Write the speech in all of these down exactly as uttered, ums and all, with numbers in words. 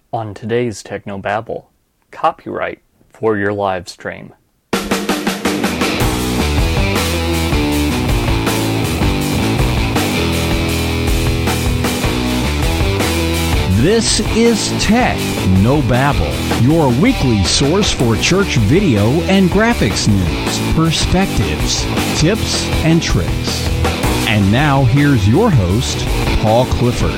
On today's Technobabble, copyright for your live stream. This is Tech No Babble, your weekly source for church video and graphics news, perspectives, tips, and tricks. And now here's your host, Paul Clifford.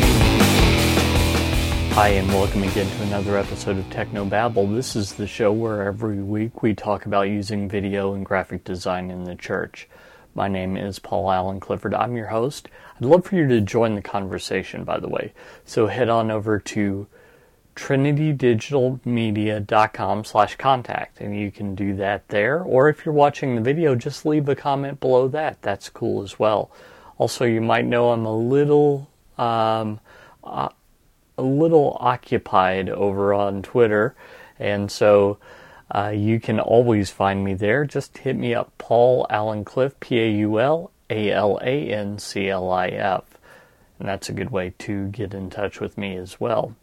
Hi, and welcome again to another episode of Technobabble. This is the show where every week we talk about using video and graphic design in the church. My name is Paul Allen Clifford. I'm your host. I'd love for you to join the conversation, by the way. So head on over to trinitydigitalmedia.com slash contact, and you can do that there. Or if you're watching the video, just leave a comment below that. That's cool as well. Also, you might know I'm a little... Um, uh, a little occupied over on Twitter, and so uh, you can always find me there. Just hit me up, Paul Allen Cliff, P A U L A L A N C L I F, and that's a good way to get in touch with me as well.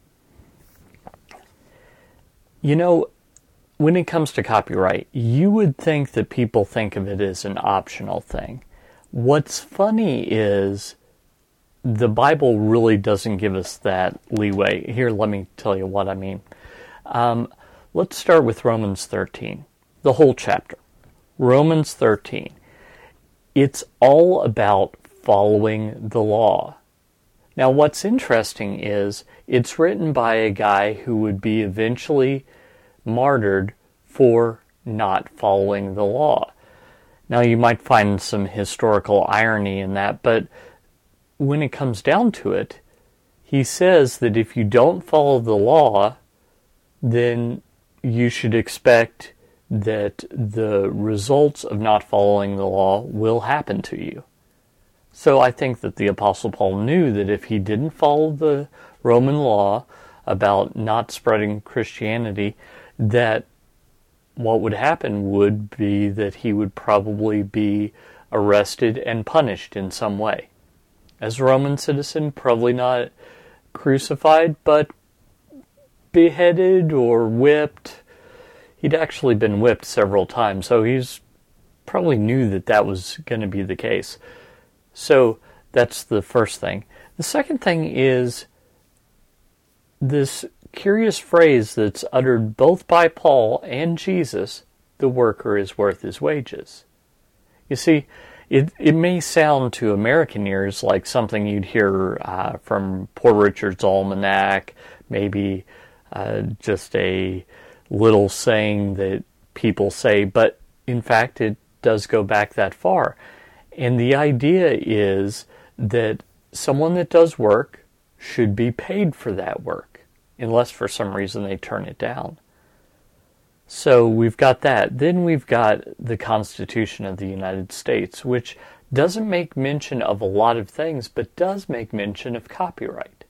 You know, when it comes to copyright, you would think that people think of it as an optional thing. What's funny is the Bible really doesn't give us that leeway. Here, let me tell you what I mean. Um, let's start with Romans thirteen, the whole chapter. Romans thirteen. It's all about following the law. Now, what's interesting is it's written by a guy who would be eventually martyred for not following the law. Now, you might find some historical irony in that, but when it comes down to it, he says that if you don't follow the law, then you should expect that the results of not following the law will happen to you. So I think that the Apostle Paul knew that if he didn't follow the Roman law about not spreading Christianity, that what would happen would be that he would probably be arrested and punished in some way. As a Roman citizen, probably not crucified, but beheaded or whipped. He'd actually been whipped several times, so he's probably knew that that was going to be the case. So that's the first thing. The second thing is this curious phrase that's uttered both by Paul and Jesus, the worker is worth his wages. You see, It it may sound to American ears like something you'd hear uh, from Poor Richard's Almanac, maybe uh, just a little saying that people say, but in fact it does go back that far. And the idea is that someone that does work should be paid for that work, unless for some reason they turn it down. So we've got that. Then we've got the Constitution of the United States, which doesn't make mention of a lot of things, but does make mention of copyright.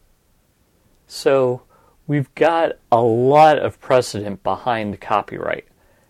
So we've got a lot of precedent behind copyright,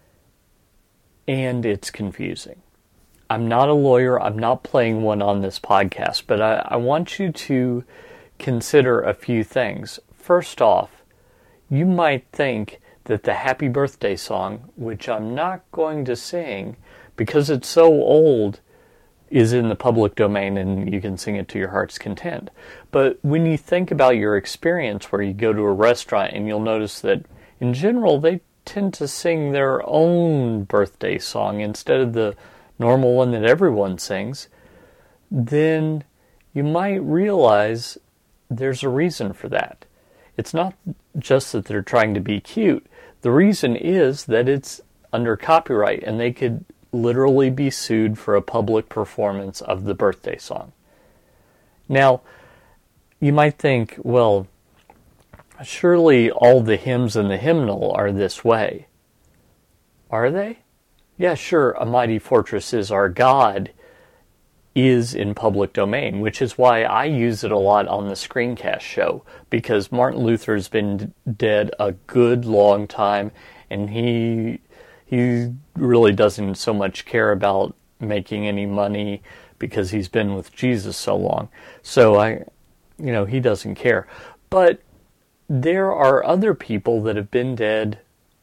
and it's confusing. I'm not a lawyer. I'm not playing one on this podcast, but I, I want you to consider a few things. First off, you might think that the Happy Birthday song, which I'm not going to sing because it's so old, is in the public domain and you can sing it to your heart's content. But when you think about your experience where you go to a restaurant and you'll notice that in general they tend to sing their own birthday song instead of the normal one that everyone sings, then you might realize there's a reason for that. It's not just that they're trying to be cute. The reason is that it's under copyright and they could literally be sued for a public performance of the birthday song. Now, you might think, well, surely all the hymns in the hymnal are this way. Are they? Yeah, sure, A Mighty Fortress Is Our God is in public domain, which is why I use it a lot on the Screencast show, because Martin Luther's been dead a good long time, and he he really doesn't so much care about making any money because he's been with Jesus so long. So I, you know, he doesn't care. But there are other people that have been dead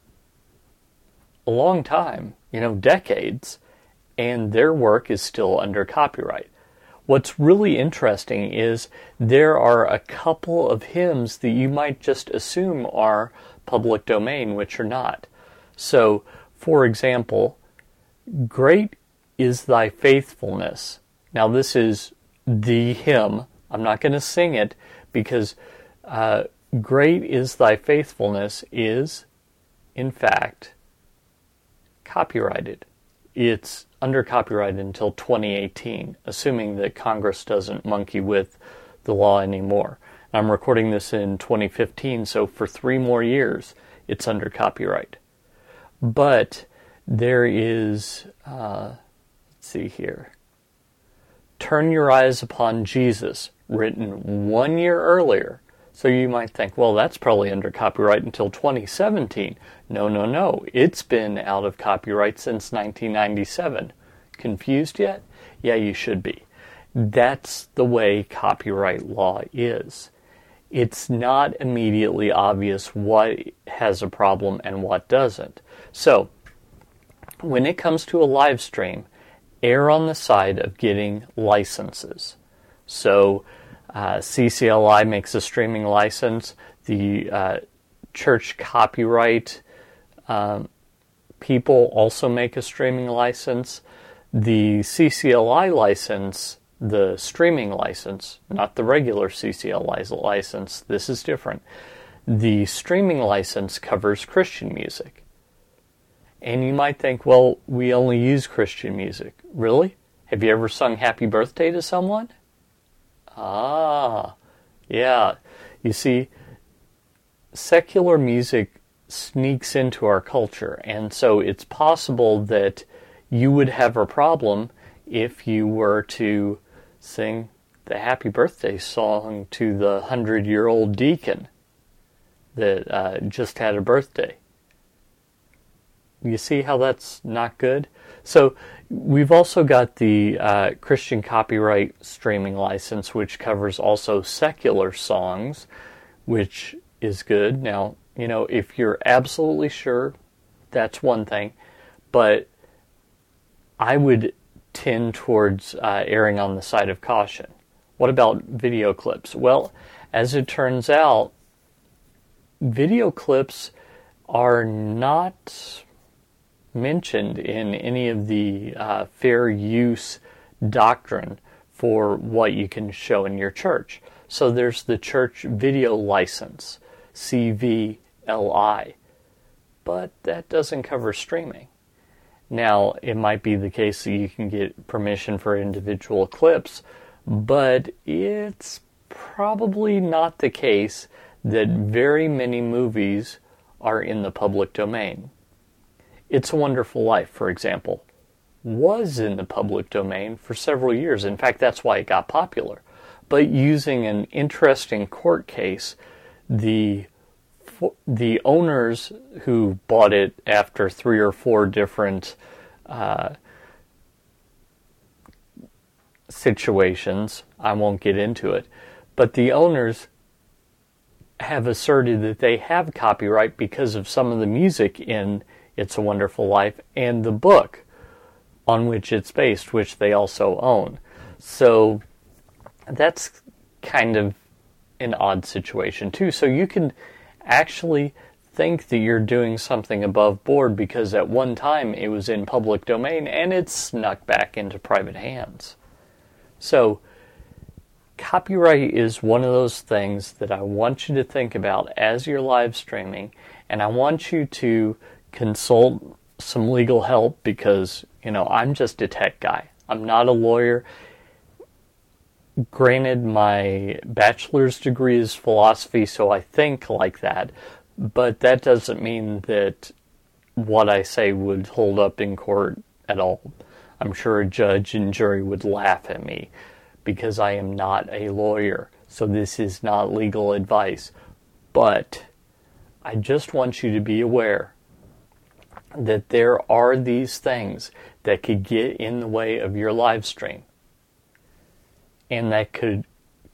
a long time, you know, decades, and their work is still under copyright. What's really interesting is there are a couple of hymns that you might just assume are public domain, which are not. So, for example, Great is Thy Faithfulness. Now, this is the hymn. I'm not going to sing it because uh, Great is Thy Faithfulness is, in fact, copyrighted. It's under copyright until twenty eighteen, assuming that Congress doesn't monkey with the law anymore. I'm recording this in twenty fifteen, so for three more years, it's under copyright. But there is, uh, let's see here, Turn Your Eyes Upon Jesus, written one year earlier. So you might think, well, that's probably under copyright until twenty seventeen. No, no, no. It's been out of copyright since nineteen ninety-seven. Confused yet? Yeah, you should be. That's the way copyright law is. It's not immediately obvious what has a problem and what doesn't. So, when it comes to a live stream, err on the side of getting licenses. So, uh, C C L I makes a streaming license. The uh, church copyright um, people also make a streaming license. The C C L I license, the streaming license, not the regular C C L I license, this is different. The streaming license covers Christian music. And you might think, well, we only use Christian music. Really? Have you ever sung Happy Birthday to someone? Ah, yeah. You see, secular music sneaks into our culture, and so it's possible that you would have a problem if you were to sing the Happy Birthday song to the hundred-year-old deacon that uh, just had a birthday. You see how that's not good? So we've also got the uh, Christian copyright streaming license, which covers also secular songs, which is good. Now, you know, if you're absolutely sure, that's one thing, but I would tend towards uh, erring on the side of caution. What about video clips? Well, as it turns out, video clips are not mentioned in any of the uh, fair use doctrine for what you can show in your church. So there's the church video license, C V L I, but that doesn't cover streaming. Now, it might be the case that you can get permission for individual clips, but it's probably not the case that very many movies are in the public domain. It's a Wonderful Life, for example, was in the public domain for several years. In fact, that's why it got popular. But using an interesting court case, the the owners who bought it after three or four different uh, situations, I won't get into it, but the owners have asserted that they have copyright because of some of the music in It's a Wonderful Life and the book on which it's based, which they also own. So that's kind of an odd situation too. So you can actually think that you're doing something above board because at one time it was in public domain and it snuck back into private hands. So copyright is one of those things that I want you to think about as you're live streaming, and I want you to consult some legal help because, you know, I'm just a tech guy. I'm not a lawyer. Granted, my bachelor's degree is philosophy, so I think like that, but that doesn't mean that what I say would hold up in court at all. I'm sure a judge and jury would laugh at me because I am not a lawyer, so this is not legal advice. But I just want you to be aware that there are these things that could get in the way of your live stream, and that could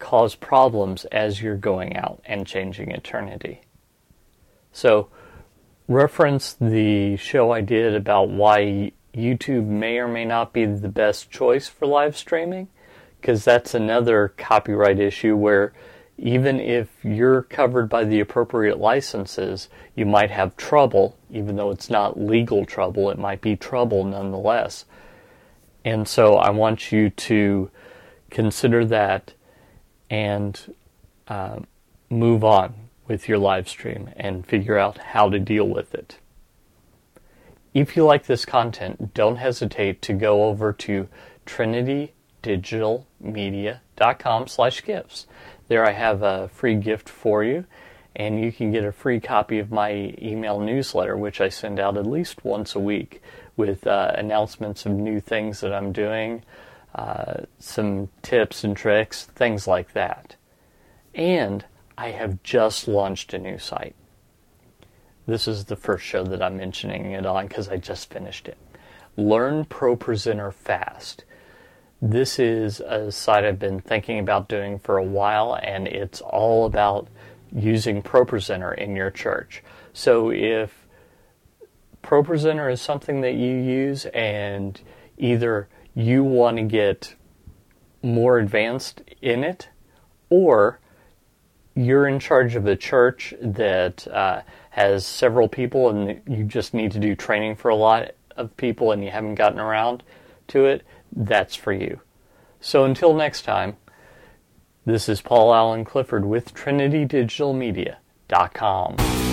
cause problems as you're going out and changing eternity. So, reference the show I did about why YouTube may or may not be the best choice for live streaming, because that's another copyright issue where even if you're covered by the appropriate licenses, you might have trouble, even though it's not legal trouble, it might be trouble nonetheless. And so I want you to consider that and uh, move on with your live stream and figure out how to deal with it. If you like this content, don't hesitate to go over to trinity digital media dot com slash gifts. There I have a free gift for you, and you can get a free copy of my email newsletter, which I send out at least once a week with uh, announcements of new things that I'm doing, uh, some tips and tricks, things like that. And I have just launched a new site. This is the first show that I'm mentioning it on because I just finished it. Learn ProPresenter Fast. This is a site I've been thinking about doing for a while, and it's all about using ProPresenter in your church. So if ProPresenter is something that you use and either you want to get more advanced in it, or you're in charge of a church that uh, has several people and you just need to do training for a lot of people and you haven't gotten around to it, that's for you. So until next time, this is Paul Allen Clifford with Trinity Digital Media dot com.